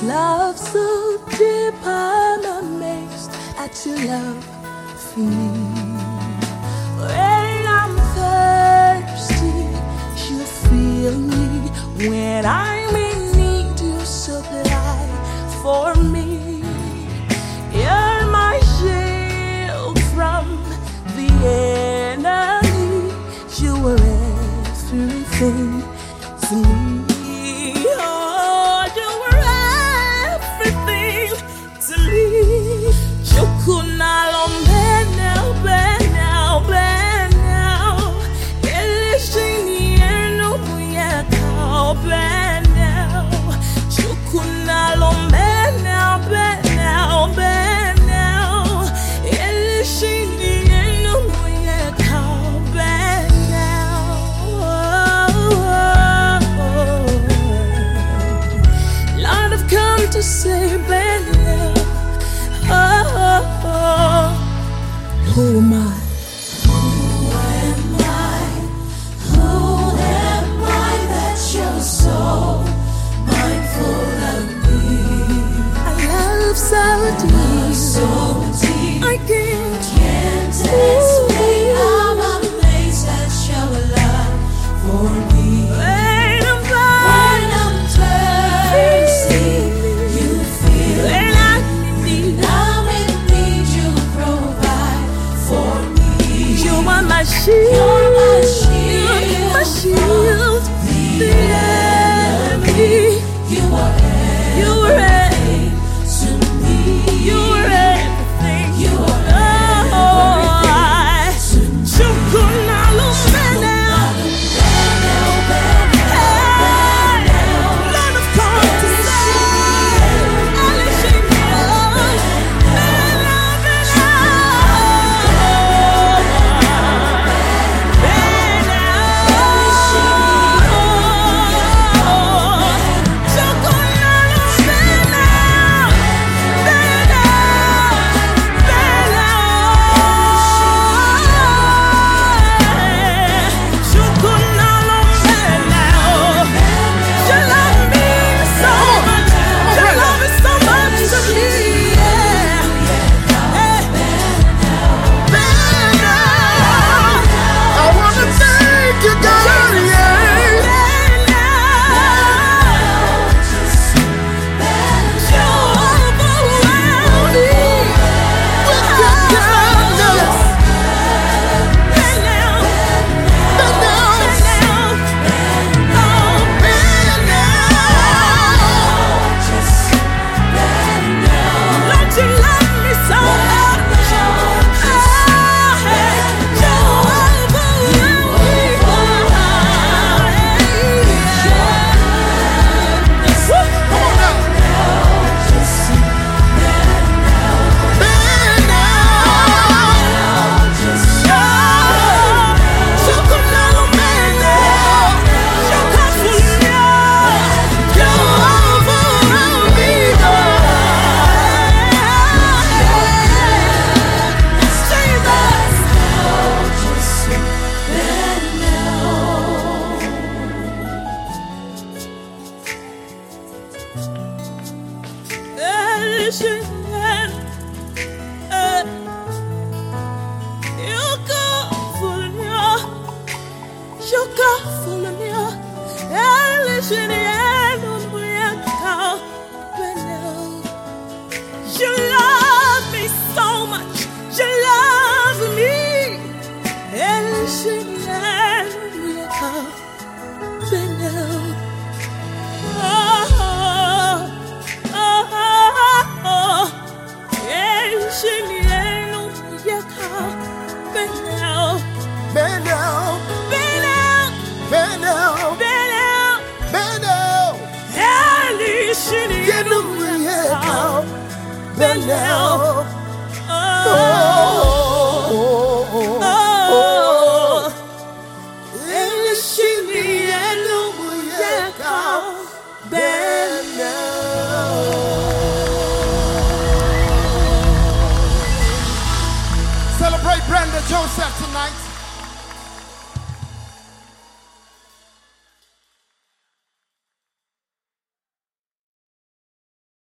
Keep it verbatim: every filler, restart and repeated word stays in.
love so deep, I'm amazed at your love for me. When I'm thirsty, you feel me. When I'm in need, you supply for me. You're my shield from the enemy. You are everything to me. Oh, you are everything to me. You could not on bed now, bed now, bed now. Bed now. You could not on bed now, bed now, bed now. Lord, I've come to say bed now. Oh, oh, oh. Who am I? So deep, so deep, I can't, can't explain. I'm amazed at your love for me. When I'm blind, when I'm thirsty, you feel when I'm in need, I'm in need, you provide for me. You are my shield, you're my shield, you're my shield. The enemy, you are, you are. You love me so much. You love me. Now, oh, oh, oh, oh, Celebrate Brenda Joseph tonight.